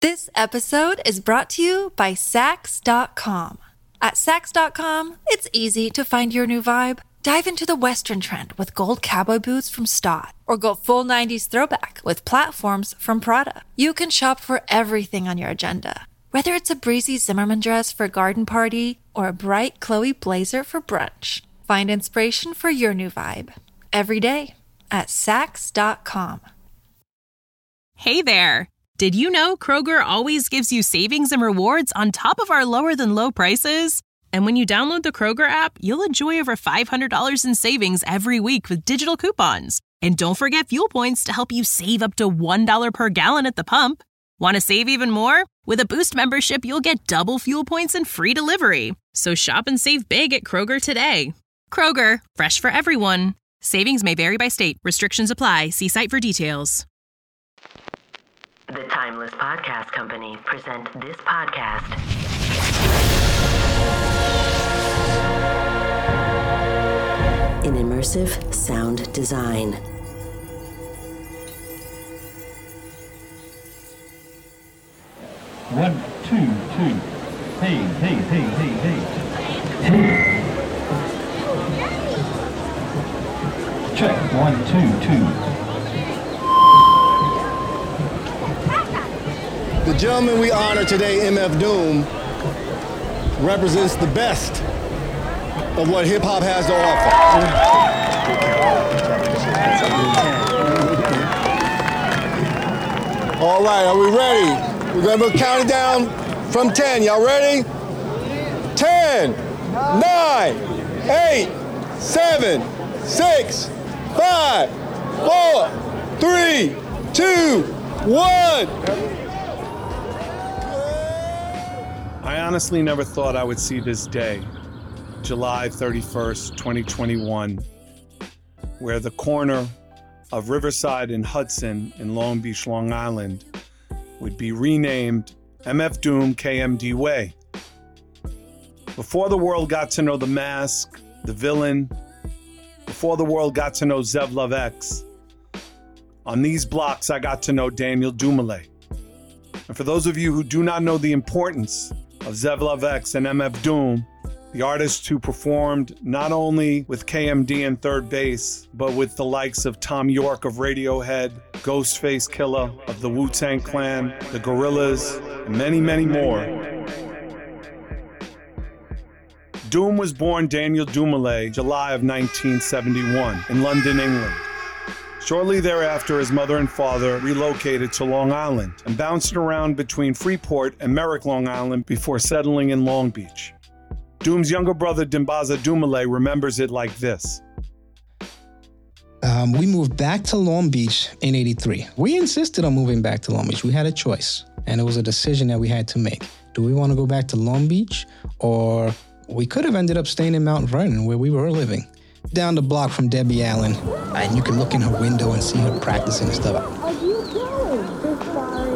This episode is brought to you by Sax.com. At Sax.com, it's easy to find your new vibe. Dive into the Western trend with gold cowboy boots from Stott, or go full 90s throwback with platforms from Prada. You can shop for everything on your agenda, whether it's a breezy Zimmermann dress for a garden party or a bright Chloe blazer for brunch. Find inspiration for your new vibe every day at Sax.com. Hey there! Did you know Kroger always gives you savings and rewards on top of our lower-than-low prices? And when you download the Kroger app, you'll enjoy over $500 in savings every week with digital coupons. And don't forget fuel points to help you save up to $1 per gallon at the pump. Want to save even more? With a Boost membership, you'll get double fuel points and free delivery. So shop and save big at Kroger today. Kroger, fresh for everyone. Savings may vary by state. Restrictions apply. See site for details. The Timeless Podcast Company present this podcast. In immersive sound design. One, two, two. Hey, hey, hey, hey, hey. Hey. Check. 1, 2, 2. The gentleman we honor today, MF Doom, represents the best of what hip-hop has to offer. All right, are we ready? We're gonna count it down from 10. Y'all ready? 10, 9, 8, 7, 6, 5, 4, 3, 2, 1. I honestly never thought I would see this day, July 31st, 2021, where the corner of Riverside and Hudson in Long Beach, Long Island, would be renamed MF Doom KMD Way. Before the world got to know The Mask, The Villain, before the world got to know Zev Love X, on these blocks I got to know Daniel Dumile. And for those of you who do not know the importance of Zev Love X and MF Doom, the artists who performed not only with KMD and Third Bass, but with the likes of Tom York of Radiohead, Ghostface Killah of the Wu-Tang Clan, the Gorillaz, and many, many more. Doom was born Daniel Dumile, July of 1971, in London, England. Shortly thereafter, his mother and father relocated to Long Island and bounced around between Freeport and Merrick, Long Island before settling in Long Beach. Doom's younger brother, Dimbaza Dumile, remembers it like this. We moved back to Long Beach in '83. We insisted on moving back to Long Beach. We had a choice, and it was a decision that we had to make. Do we want to go back to Long Beach, or we could have ended up staying in Mount Vernon, where we were living, down the block from Debbie Allen, and you can look in her window and see her practicing and stuff. Are you going this far?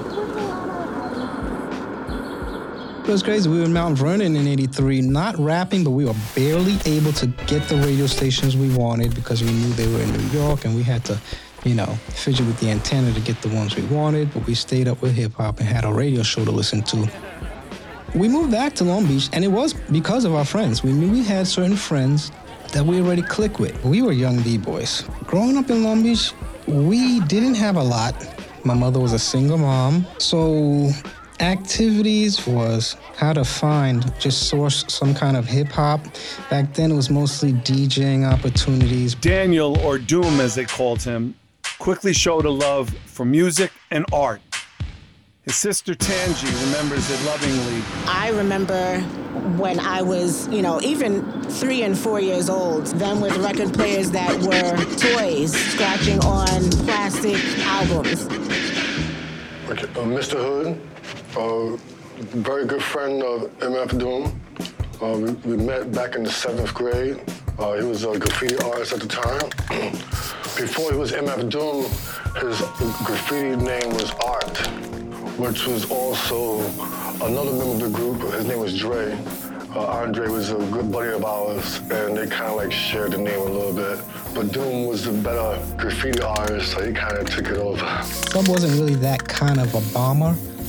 It was crazy. We were in Mount Vernon in '83, not rapping, but we were barely able to get the radio stations we wanted because we knew they were in New York, and we had to, fidget with the antenna to get the ones we wanted, but we stayed up with hip-hop and had a radio show to listen to. We moved back to Long Beach, and it was because of our friends. We knew we had certain friends that we already clicked with. We were young B-boys. Growing up in Long Beach, we didn't have a lot. My mother was a single mom, so activities was how to source some kind of hip-hop. Back then, it was mostly DJing opportunities. Daniel, or Doom as they called him, quickly showed a love for music and art. His sister Tangi remembers it lovingly. I remember when I was, even 3 and 4 years old, them with record players that were toys, scratching on plastic albums. Okay, Mr. Hood, very good friend of MF Doom. We met back in the 7th grade. He was a graffiti artist at the time. Before he was MF Doom, his graffiti name was Art, which was also another member of the group. His name was Dre. Andre was a good buddy of ours, and they kind of like shared the name a little bit. But Doom was the better graffiti artist, so he kind of took it over. Sub wasn't really that kind of a bomber,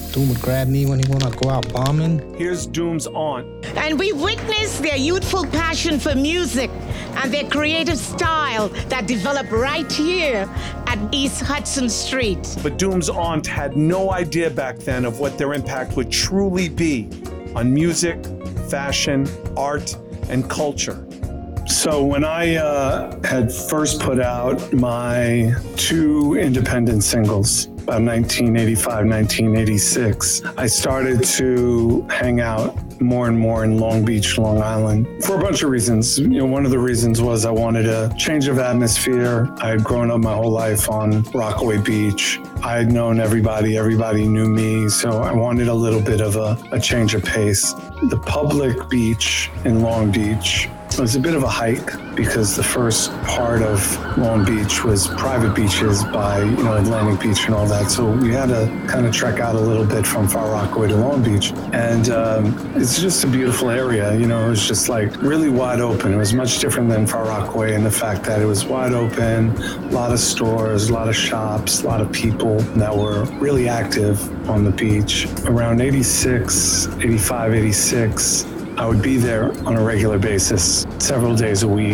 Doom would grab me when he wanted to go out bombing. Here's Doom's aunt. And we witnessed their youthful passion for music and their creative style that developed right here at East Hudson Street. But Doom's aunt had no idea back then of what their impact would truly be on music, fashion, art, and culture. So when I had first put out my 2 independent singles, about 1985, 1986, I started to hang out more and more in Long Beach, Long Island, for a bunch of reasons. One of the reasons was I wanted a change of atmosphere. I had grown up my whole life on Rockaway Beach. I had known everybody knew me, so I wanted a little bit of a change of pace. The public beach in Long Beach was a bit of a hike because the first part of Long Beach was private beaches by, Atlantic Beach and all that. So we had to kind of trek out a little bit from Far Rockaway to Long Beach. And it's just a beautiful area. It was just like really wide open. It was much different than Far Rockaway in the fact that it was wide open, a lot of stores, a lot of shops, a lot of people that were really active on the beach. Around 86, 85, 86, I would be there on a regular basis, several days a week.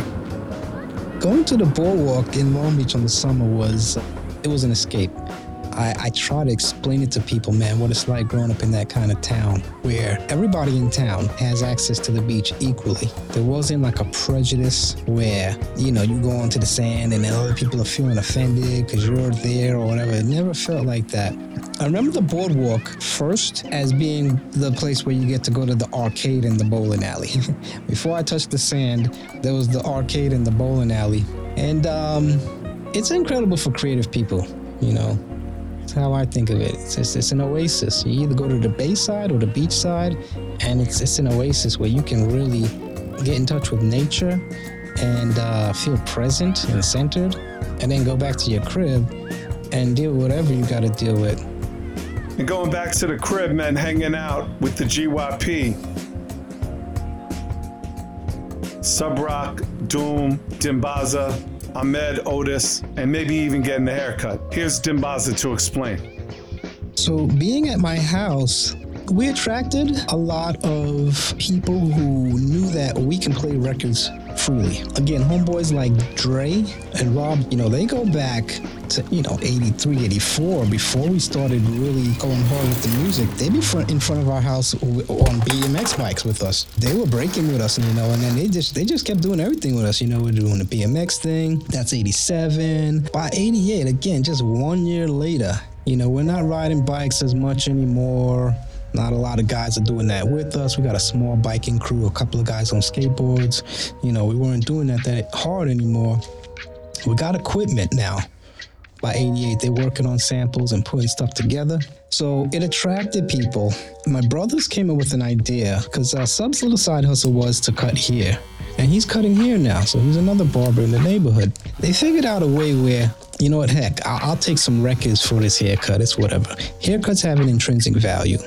Going to the boardwalk in Long Beach on the summer was an escape. I try to explain it to people, man, what it's like growing up in that kind of town where everybody in town has access to the beach equally. There wasn't like a prejudice where, you go onto the sand and then other people are feeling offended because you're there or whatever. It never felt like that. I remember the boardwalk first as being the place where you get to go to the arcade and the bowling alley. Before I touched the sand, there was the arcade and the bowling alley. And it's incredible for creative people, That's how I think of it. It's an oasis. You either go to the bay side or the beach side, and it's an oasis where you can really get in touch with nature and feel present and centered, and then go back to your crib and deal with whatever you got to deal with. And going back to the crib, man, hanging out with the GYP. Subroc, Doom, Dimbaza, Ahmed, Otis, and maybe even getting a haircut. Here's Dimbaza to explain. So being at my house, we attracted a lot of people who knew that we can play records freely. Again, homeboys like Dre and Rob, they go back to, 83, 84, before we started really going hard with the music. They'd be in front of our house on BMX bikes with us. They were breaking with us, and then they just kept doing everything with us. We're doing the BMX thing. That's 87. By 88, again, just 1 year later, we're not riding bikes as much anymore. Not a lot of guys are doing that with us. We got a small biking crew, a couple of guys on skateboards. We weren't doing that hard anymore. We got equipment now. By 88, they're working on samples and putting stuff together. So it attracted people. My brothers came up with an idea because Sub's little side hustle was to cut hair. And he's cutting hair now, so he's another barber in the neighborhood. They figured out a way where, heck, I'll take some records for this haircut. It's whatever. Haircuts have an intrinsic value.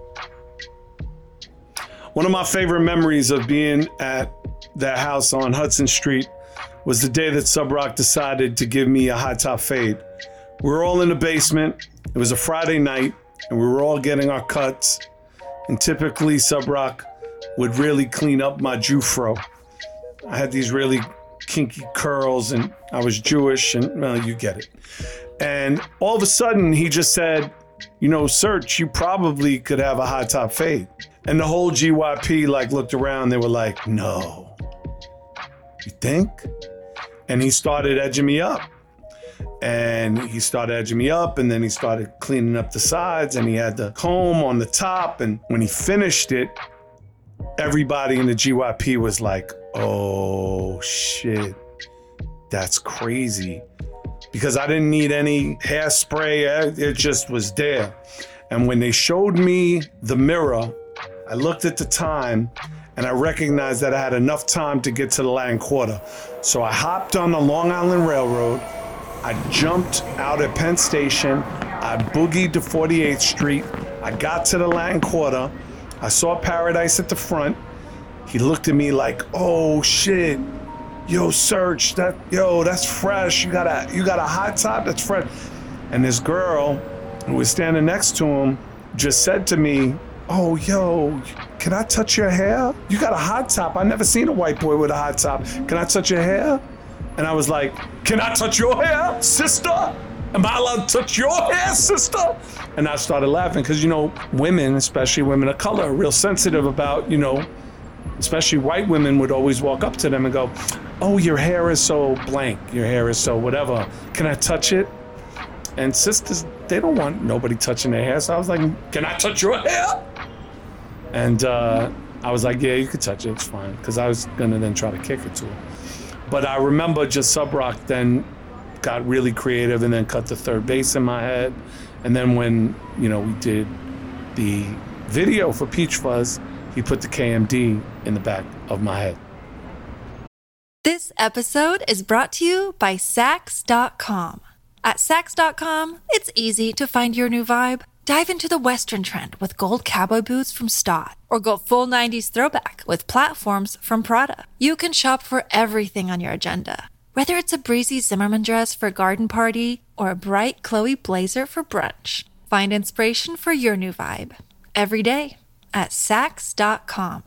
One of my favorite memories of being at that house on Hudson Street was the day that Subroc decided to give me a high top fade. We were all in the basement. It was a Friday night, and we were all getting our cuts. And typically, Subroc would really clean up my Jew-fro. I had these really kinky curls, and I was Jewish, and well, you get it. And all of a sudden, he just said, Serch, you probably could have a high top fade. And the whole GYP looked around. They were like, no. You think? And he started edging me up. And he started edging me up, and then he started cleaning up the sides, and he had the comb on the top. And when he finished it, everybody in the GYP was like, oh, shit, that's crazy. Because I didn't need any hairspray. It just was there. And when they showed me the mirror, I looked at the time, and I recognized that I had enough time to get to the Latin Quarter. So I hopped on the Long Island Railroad. I jumped out at Penn Station. I boogied to 48th Street. I got to the Latin Quarter. I saw Paradise at the front. He looked at me like, oh shit, yo, Serch, that's fresh. You got a hot top, that's fresh. And this girl who was standing next to him just said to me, "Oh, yo, can I touch your hair? You got a hot top. I never seen a white boy with a hot top. Can I touch your hair?" And I was like, "Can I touch your hair, sister? Am I allowed to touch your hair, sister?" And I started laughing because, you know, women, especially women of color, are real sensitive about, you know, especially white women would always walk up to them and go, "Oh, your hair is so blank. Your hair is so whatever. Can I touch it?" And sisters, they don't want nobody touching their hair. So I was like, "Can I touch your hair?" And I was like, "Yeah, you could touch it. It's fine." Because I was going to then try to kick it to her. But I remember just Sub Rock then got really creative and then cut the third bass in my head. And then when, you know, we did the video for Peach Fuzz, he put the KMD in the back of my head. This episode is brought to you by Sax.com. At Sax.com, it's easy to find your new vibe. Dive into the Western trend with gold cowboy boots from Stott, or go full 90s throwback with platforms from Prada. You can shop for everything on your agenda, whether it's a breezy Zimmermann dress for a garden party or a bright Chloe blazer for brunch. Find inspiration for your new vibe every day at Sax.com.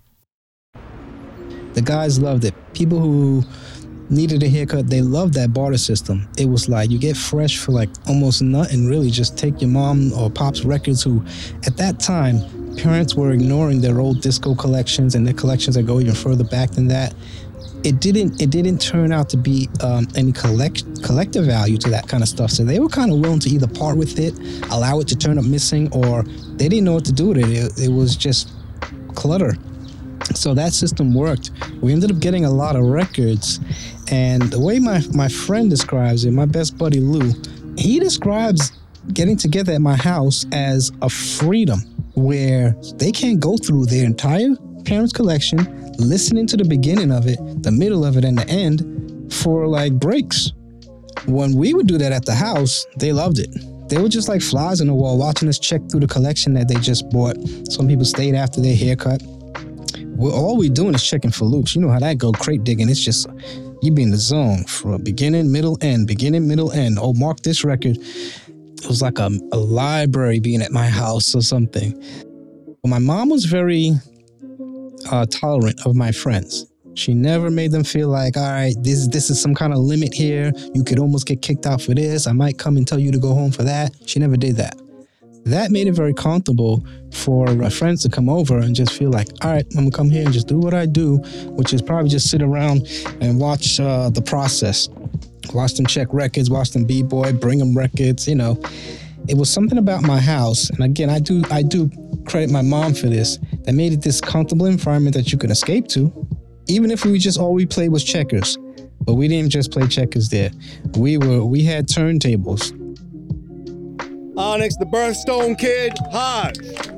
The guys loved it. People who needed a haircut, they loved that barter system. It was like you get fresh for like almost nothing, really. Just take your mom or pop's records, who at that time, parents were ignoring their old disco collections and their collections that go even further back than that. It didn't turn out to be any collective value to that kind of stuff. So they were kind of willing to either part with it, allow it to turn up missing, or they didn't know what to do with it. It was just clutter. So that system worked. We ended up getting a lot of records. And the way my friend describes it, my best buddy Lou, he describes getting together at my house as a freedom where they can't go through their entire parents' collection, listening to the beginning of it, the middle of it, and the end for like breaks. When we would do that at the house, they loved it. They were just like flies on the wall watching us check through the collection that they just bought. Some people stayed after their haircut. All we're doing is checking for loops. You know how that go, crate digging. It's just, you be in the zone from beginning, middle, end. Oh, mark this record. It was like a library being at my house or something. My mom was very tolerant of my friends. She never made them feel like, all right, this is some kind of limit here. You could almost get kicked out for this. I might come and tell you to go home for that. She never did that. That made it very comfortable for my friends to come over and just feel like, all right, I'm going to come here and just do what I do, which is probably just sit around and watch the process. Watch them check records, watch them b-boy, bring them records, you know. It was something about my house, and again, I do credit my mom for this, that made it this comfortable environment that you could escape to, even if all we played was checkers. But we didn't just play checkers there. We had turntables. Onyx, the Birthstone Kid, hot.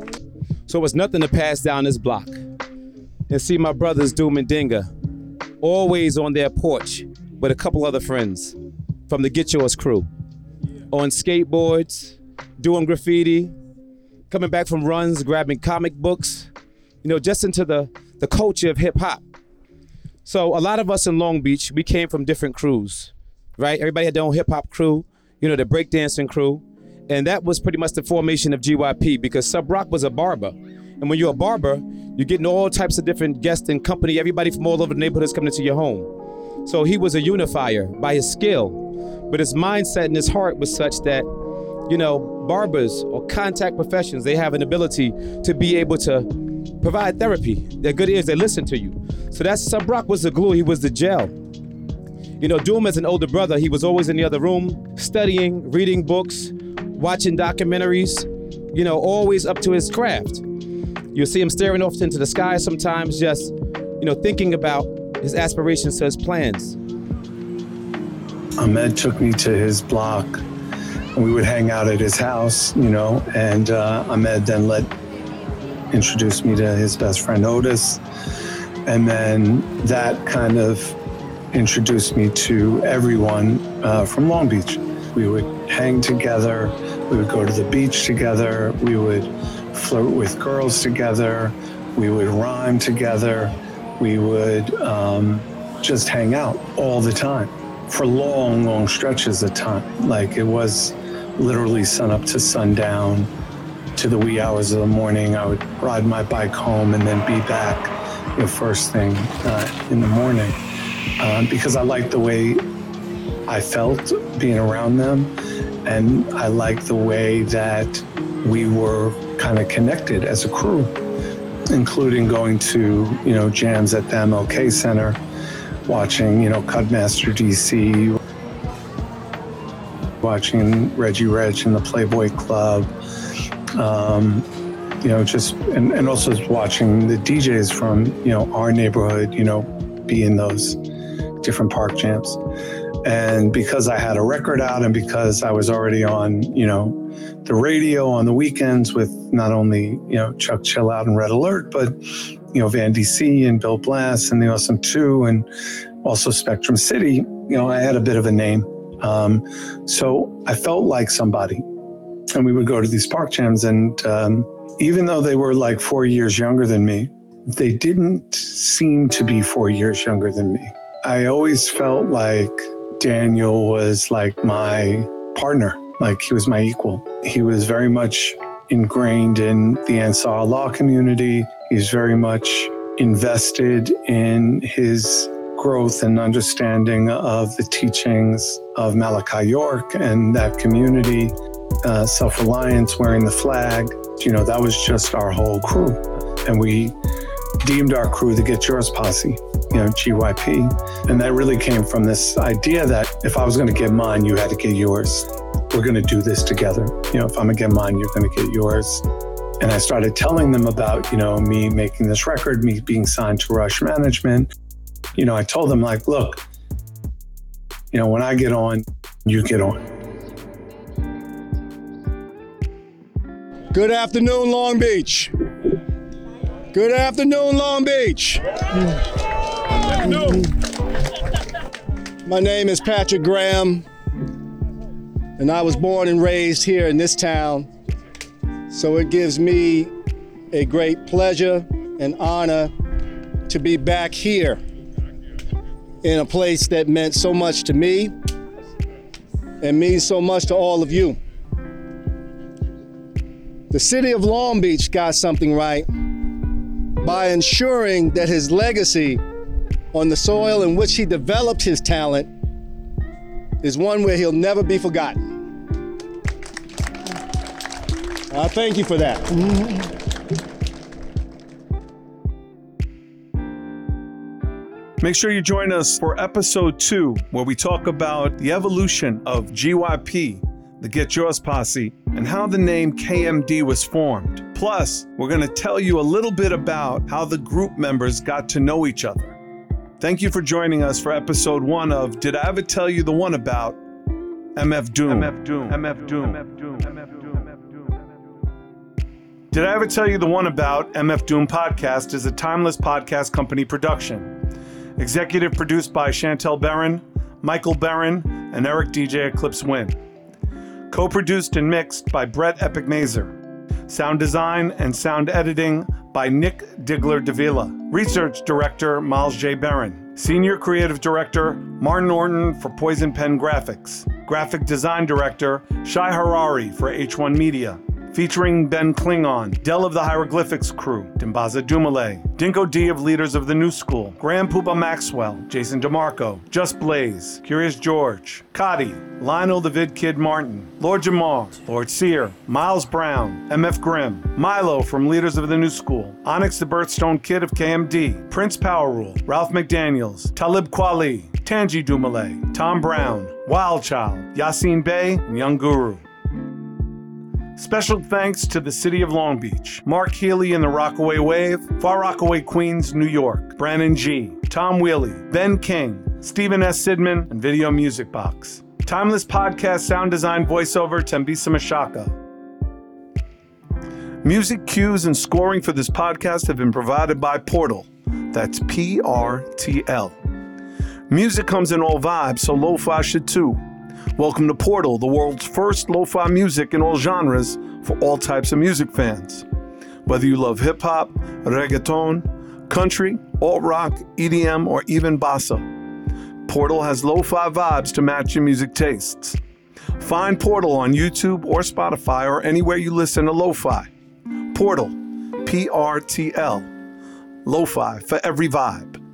So it's nothing to pass down this block and see my brothers Doom and Dinga always on their porch with a couple other friends from the Get Yours crew, on skateboards, doing graffiti, coming back from runs, grabbing comic books, you know, just into the culture of hip hop. So a lot of us in Long Beach, we came from different crews, right? Everybody had their own hip hop crew, you know, the breakdancing crew. And that was pretty much the formation of GYP, because Sub Rock was a barber. And when you're a barber, you're getting all types of different guests and company, everybody from all over the neighborhood is coming into your home. So he was a unifier by his skill, but his mindset and his heart was such that, you know, barbers or contact professions, they have an ability to be able to provide therapy. They're good ears, they listen to you. So that's, Sub Rock was the glue, he was the gel. You know, Doom as an older brother, he was always in the other room, studying, reading books, watching documentaries, you know, always up to his craft. You'll see him staring off into the sky sometimes, just, you know, thinking about his aspirations to his plans. Ahmed took me to his block, and we would hang out at his house, you know, and Ahmed then introduced me to his best friend Otis, and then that kind of introduced me to everyone from Long Beach. We would hang together, we would go to the beach together, we would flirt with girls together, we would rhyme together, we would just hang out all the time for long stretches of time. Like, it was literally sun up to sundown. to the wee hours of the morning. I would ride my bike home and then be back the first thing in the morning because I liked the way I felt being around them, and I liked the way that we were kind of connected as a crew, including going to, jams at the MLK Center, watching, Cutmaster DC, watching Reggie Reg in the Playboy Club, and also watching the DJs from, our neighborhood, be in those different park jams. And because I had a record out and because I was already on, the radio on the weekends with not only, Chuck Chill Out and Red Alert, but, Van DC and Bill Blass and the Awesome Two and also Spectrum City, I had a bit of a name. So I felt like somebody. And we would go to these park jams, and even though they were like 4 years younger than me, they didn't seem to be 4 years younger than me. I always felt like Daniel was like my partner, like he was my equal. He was very much ingrained in the Ansar Allah community. He's very much invested in his growth and understanding of the teachings of Malachi York and that community, self-reliance, wearing the flag. That was just our whole crew. And we deemed our crew the Get Yours Posse, GYP. And that really came from this idea that if I was going to get mine, you had to get yours. We're going to do this together. If I'm going to get mine, you're going to get yours. And I started telling them about, me making this record, me being signed to Rush Management. I told them like, look, when I get on, you get on. Good afternoon, Long Beach. Good afternoon, Long Beach. My name is Patrick Graham, and I was born and raised here in this town. So it gives me a great pleasure and honor to be back here in a place that meant so much to me and means so much to all of you. The city of Long Beach got something right by ensuring that his legacy on the soil in which he developed his talent is one where he'll never be forgotten. I thank you for that. Make sure you join us for episode 2, where we talk about the evolution of GYP, the Get Yours Posse, and how the name KMD was formed. Plus, we're going to tell you a little bit about how the group members got to know each other. Thank you for joining us for episode 1 of Did I Ever Tell You the One About MF Doom? Did I Ever Tell You the One About MF Doom podcast is a Timeless Podcast Company production. Executive produced by Chantel Barron, Michael Barron, and Eric DJ Eclipse Wynn. Co-produced and mixed by Brett Epic Mazer. Sound design and sound editing by Nick Digler Davila. Research director Miles J. Barron. Senior creative director Martin Orton for Poison Pen Graphics. Graphic design director Shai Harari for H1 Media. Featuring Ben Klingon, Dell of the Hieroglyphics crew, Dimbaza Dumale, Dinko D of Leaders of the New School, Graham Puba Maxwell, Jason DeMarco, Just Blaze, Curious George, Cotty, Lionel the Vid Kid Martin, Lord Jamar, Lord Sear, Miles Brown, MF Grimm, Milo from Leaders of the New School, Onyx the Birthstone Kid of KMD, Prince Power Rule, Ralph McDaniels, Talib Kweli, Tanji Dumale, Tom Brown, Wild Child, Yassine Bey, and Young Guru. Special thanks to the City of Long Beach, Mark Healy in the Rockaway Wave, Far Rockaway, Queens, New York, Brandon G, Tom Wheely, Ben King, Stephen S. Sidman, and Video Music Box. Timeless Podcast sound design voiceover, Tembisa Mashaka. Music cues and scoring for this podcast have been provided by Portal. That's PRTL. Music comes in all vibes, so lo-fi should too. Welcome to Portal, the world's first lo-fi music in all genres for all types of music fans. Whether you love hip-hop, reggaeton, country, alt-rock, EDM, or even bossa, Portal has lo-fi vibes to match your music tastes. Find Portal on YouTube or Spotify or anywhere you listen to lo-fi. Portal, PRTL. Lo-fi for every vibe.